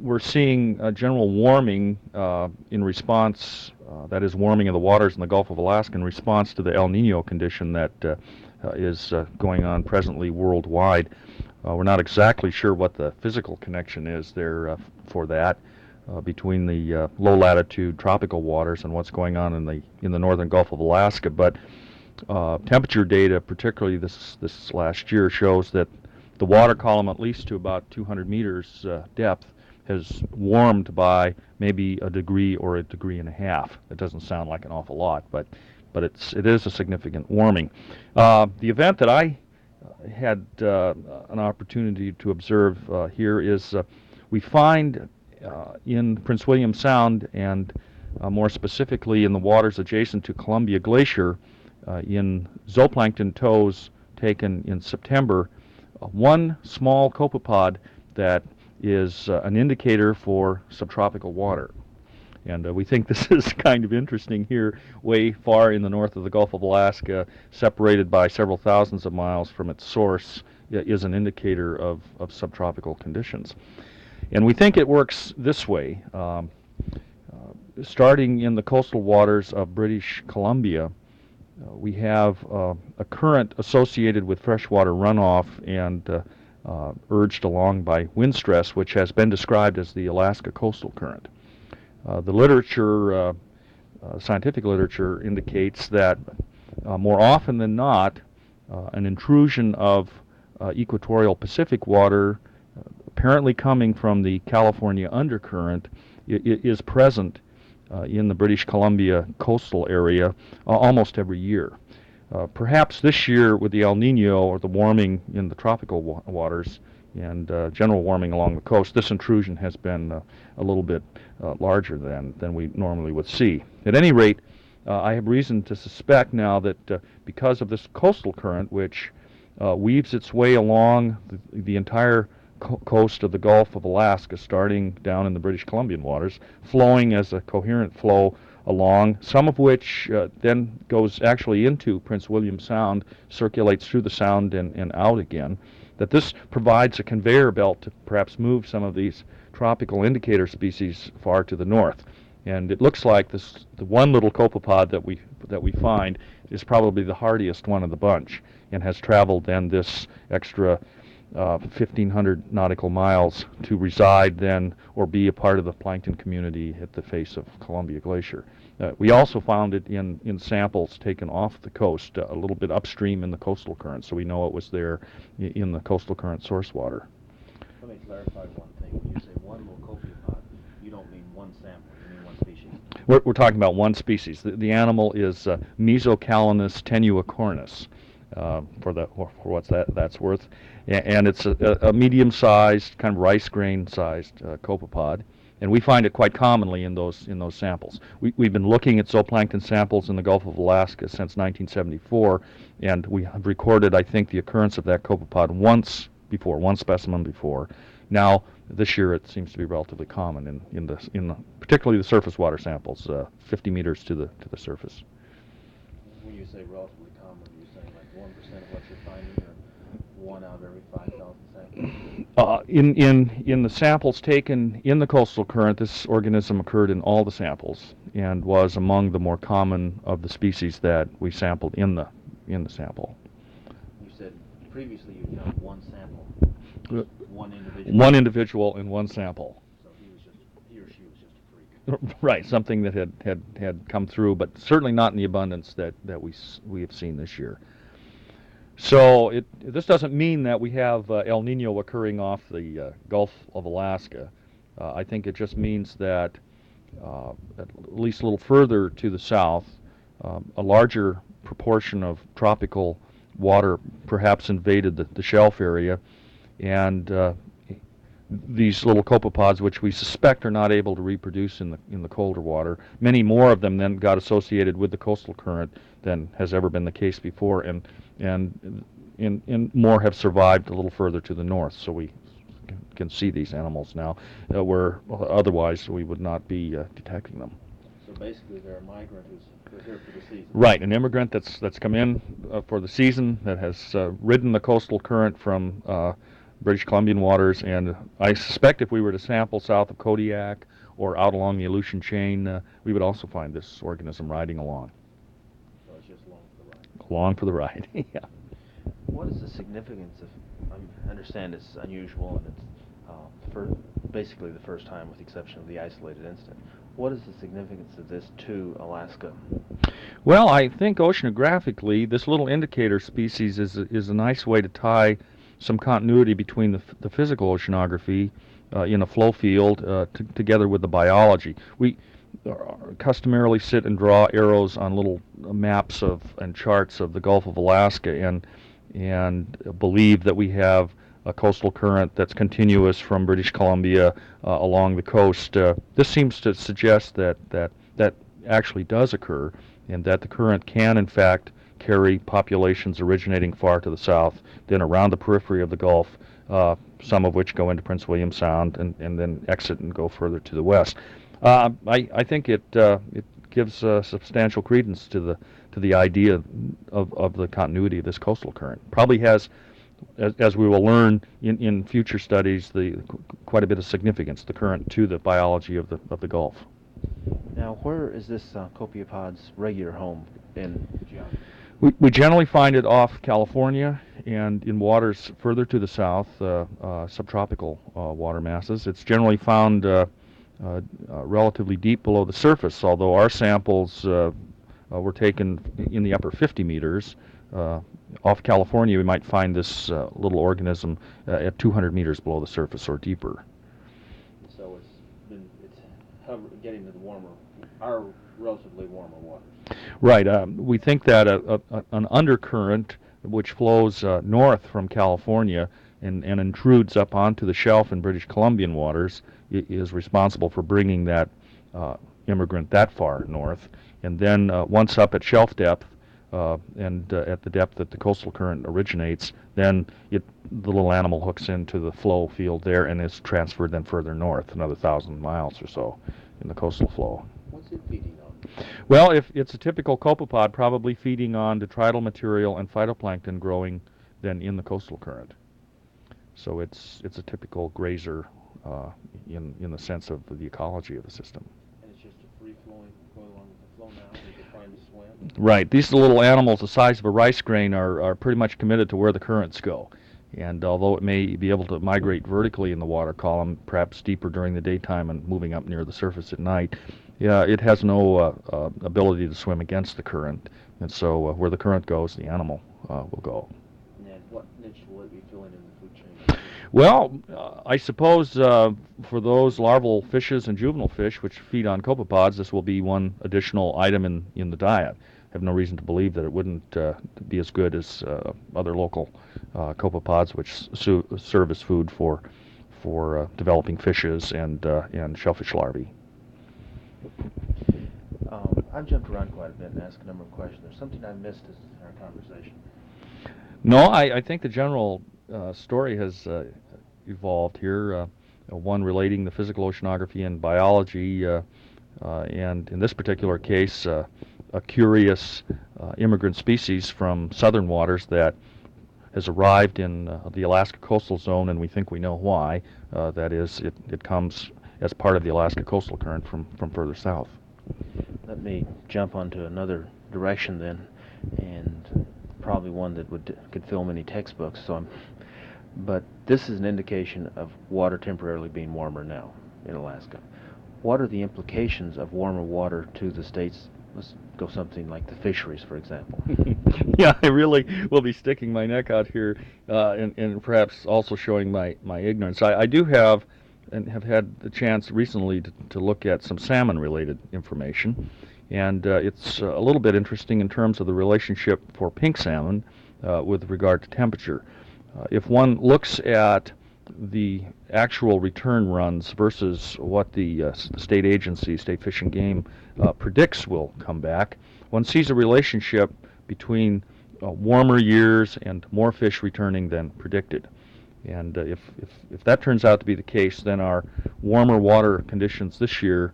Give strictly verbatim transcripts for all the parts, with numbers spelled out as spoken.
we're seeing a general warming uh, in response, uh, that is warming of the waters in the Gulf of Alaska in response to the El Nino condition that uh, uh, is uh, going on presently worldwide. Uh, we're not exactly sure what the physical connection is there uh, for that uh, between the uh, low latitude tropical waters and what's going on in the in the northern Gulf of Alaska, but uh, temperature data, particularly this this last year, shows that the water column, at least to about two hundred meters uh, depth, has warmed by maybe a degree or a degree and a half. It doesn't sound like an awful lot, but but it's it is a significant warming. Uh, the event that I had uh, an opportunity to observe uh, here is uh, we find uh, in Prince William Sound, and uh, more specifically in the waters adjacent to Columbia Glacier, uh, in zooplankton tows taken in September, uh, one small copepod that is uh, an indicator for subtropical water. And uh, we think this is kind of interesting here, way far in the north of the Gulf of Alaska, separated by several thousands of miles from its source, is an indicator of, of subtropical conditions. And we think it works this way. Um, uh, starting in the coastal waters of British Columbia, uh, we have uh, a current associated with freshwater runoff and uh, uh, urged along by wind stress, which has been described as the Alaska Coastal Current. Uh, the literature, uh, uh, scientific literature, indicates that uh, more often than not, uh, an intrusion of uh, equatorial Pacific water, uh, apparently coming from the California undercurrent, is present uh, in the British Columbia coastal area uh, almost every year. Uh, perhaps this year, with the El Nino, or the warming in the tropical wa waters, and uh, general warming along the coast, this intrusion has been uh, a little bit uh, larger than, than we normally would see. At any rate, uh, I have reason to suspect now that uh, because of this coastal current, which uh, weaves its way along the, the entire co coast of the Gulf of Alaska, starting down in the British Columbian waters, flowing as a coherent flow along, some of which uh, then goes actually into Prince William Sound, circulates through the sound and, and out again, that this provides a conveyor belt to perhaps move some of these tropical indicator species far to the north. And it looks like this, the one little copepod that we that we find is probably the hardiest one of the bunch, and has traveled then this extra uh, fifteen hundred nautical miles to reside then, or be a part of the plankton community at the face of Columbia Glacier. Uh, we also found it in, in samples taken off the coast, uh, a little bit upstream in the coastal current, so we know it was there in the coastal current source water. Let me clarify one thing. When you say one little copepod, you don't mean one sample, you mean one species. We're, we're talking about one species. The, the animal is uh, Mesocalanus tenuicornis, uh, for, the, for what's that, that's worth. A and it's a, a medium-sized, kind of rice grain-sized uh, copepod. And we find it quite commonly in those in those samples. We, we've been looking at zooplankton samples in the Gulf of Alaska since nineteen seventy-four, and we have recorded, I think, the occurrence of that copepod once before, one specimen before. Now, this year, it seems to be relatively common in in the in the, particularly the surface water samples, uh, fifty meters to the to the surface. When you say relatively common, are you saying like one percent of what you're finding, or one out of every five thousand samples? Uh, in, in, in the samples taken in the coastal current, this organism occurred in all the samples and was among the more common of the species that we sampled in the, in the sample. You said previously you found one sample, Uh, one individual. One individual in one sample. So he was just, he or she was just a freak. Right, something that had, had, had come through, but certainly not in the abundance that, that we, we have seen this year. So it, this doesn't mean that we have uh, El Nino occurring off the uh, Gulf of Alaska. Uh, I think it just means that uh, at least a little further to the south, um, a larger proportion of tropical water perhaps invaded the, the shelf area, and uh, these little copepods, which we suspect are not able to reproduce in the in the colder water, many more of them then got associated with the coastal current than has ever been the case before, and and and, and more have survived a little further to the north. So we can see these animals now, uh, where otherwise we would not be uh, detecting them. So basically, they're a migrant who's who's here for the season. Right, an immigrant that's that's come in uh, for the season, that has uh, ridden the coastal current from uh, British Columbian waters, and I suspect if we were to sample south of Kodiak or out along the Aleutian chain, uh, we would also find this organism riding along. So it's just along for the ride. Along for the ride, yeah. What is the significance of, I understand it's unusual and it's uh, for basically the first time with the exception of the isolated incident. What is the significance of this to Alaska? Well, I think oceanographically, this little indicator species is a, is a nice way to tie some continuity between the, the physical oceanography uh, in a flow field uh, t- together with the biology. We uh, customarily sit and draw arrows on little maps of and charts of the Gulf of Alaska and and believe that we have a coastal current that's continuous from British Columbia uh, along the coast. Uh, this seems to suggest that that that actually does occur, and that the current can in fact carry populations originating far to the south, then around the periphery of the Gulf, uh, some of which go into Prince William Sound and, and then exit and go further to the west. Uh, I, I think it uh, it gives uh, substantial credence to the to the idea of, of the continuity of this coastal current. Probably has, as, as we will learn in, in future studies, the quite a bit of significance, the current to the biology of the of the Gulf. Now, where is this uh, copiapod's regular home in geography? We, we generally find it off California and in waters further to the south, uh, uh, subtropical uh, water masses. It's generally found uh, uh, uh, relatively deep below the surface, although our samples uh, uh, were taken in the upper fifty meters. Uh, off California, we might find this uh, little organism uh, at two hundred meters below the surface or deeper. So it's been it's hover, getting to the warmer, our relatively warmer waters. Right. Um, we think that a, a, an undercurrent which flows uh, north from California and, and intrudes up onto the shelf in British Columbian waters i- is responsible for bringing that uh, immigrant that far north. And then uh, once up at shelf depth uh, and uh, at the depth that the coastal current originates, then it, the little animal hooks into the flow field there and is transferred then further north, another thousand miles or so in the coastal flow. What's it feeding on? Well, if it's a typical copepod, probably feeding on detrital material and phytoplankton growing then in the coastal current. So it's it's a typical grazer uh, in in the sense of the ecology of the system. And it's just a free flowing, going along with the flow now. Is it trying to swim? Right. These little animals the size of a rice grain are, are pretty much committed to where the currents go. And although it may be able to migrate vertically in the water column, perhaps deeper during the daytime and moving up near the surface at night, yeah, it has no uh, uh, ability to swim against the current. And so uh, where the current goes, the animal uh, will go. And what niche will it be filling in the food chain? Well, uh, I suppose uh, for those larval fishes and juvenile fish which feed on copepods, this will be one additional item in, in the diet. I have no reason to believe that it wouldn't uh, be as good as uh, other local uh, copepods which su- serve as food for for uh, developing fishes and uh, and shellfish larvae. Um, I've jumped around quite a bit and asked a number of questions. There's something I missed in our conversation. No, I, I think the general uh, story has uh, evolved here. Uh, one relating the physical oceanography and biology, uh, uh, and in this particular case, uh, a curious uh, immigrant species from southern waters that has arrived in uh, the Alaska coastal zone, and we think we know why. Uh, that is, it, it comes as part of the Alaska coastal current from, from further south. Let me jump onto another direction then, and probably one that would could fill many textbooks. So, I'm, but this is an indication of water temporarily being warmer now in Alaska. What are the implications of warmer water to the states? Let's go something like the fisheries, for example. Yeah, I really will be sticking my neck out here, uh, and, and perhaps also showing my, my ignorance. I, I do have and have had the chance recently to, to look at some salmon-related information, and uh, it's uh, a little bit interesting in terms of the relationship for pink salmon uh, with regard to temperature. Uh, if one looks at the actual return runs versus what the, uh, the state agency, State Fish and Game, uh, predicts will come back, one sees a relationship between uh, warmer years and more fish returning than predicted. And uh, if, if, if that turns out to be the case, then our warmer water conditions this year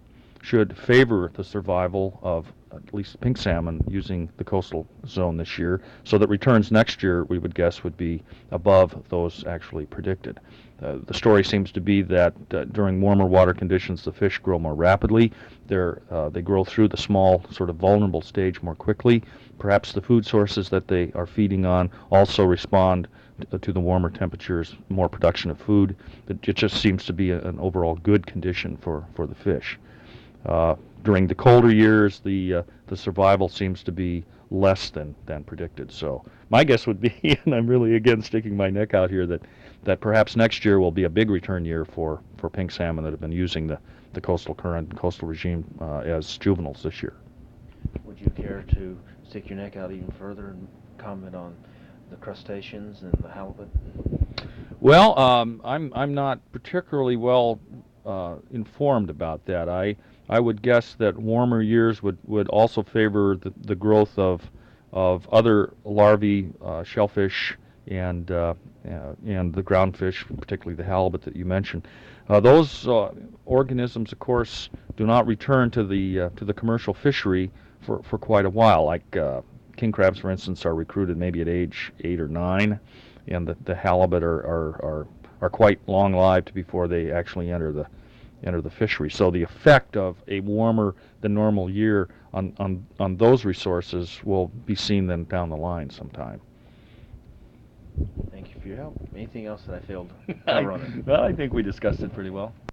should favor the survival of at least pink salmon using the coastal zone this year, so that returns next year, we would guess, would be above those actually predicted. Uh, the story seems to be that uh, during warmer water conditions, the fish grow more rapidly. They're, uh, they grow through the small, sort of vulnerable stage more quickly. Perhaps the food sources that they are feeding on also respond t- to the warmer temperatures, more production of food. It, it just seems to be a, an overall good condition for, for the fish. Uh, during the colder years, the uh, the survival seems to be less than, than predicted. So my guess would be, and I'm really again sticking my neck out here, that, that perhaps next year will be a big return year for, for pink salmon that have been using the, the coastal current and coastal regime uh, as juveniles this year. Would you care to stick your neck out even further and comment on the crustaceans and the halibut? Well, um, I'm I'm not particularly well uh, informed about that. I I would guess that warmer years would, would also favor the, the growth of of other larvae, uh, shellfish, and uh, uh, and the groundfish, particularly the halibut that you mentioned. Uh, those uh, organisms, of course, do not return to the uh, to the commercial fishery for, for quite a while. Like uh, king crabs, for instance, are recruited maybe at age eight or nine, and the, the halibut are, are, are, are quite long-lived before they actually enter the enter the fishery. So the effect of a warmer than normal year on, on, on those resources will be seen then down the line sometime. Thank you for your help. Anything else that I failed to cover on it? Well, I think we discussed it pretty well.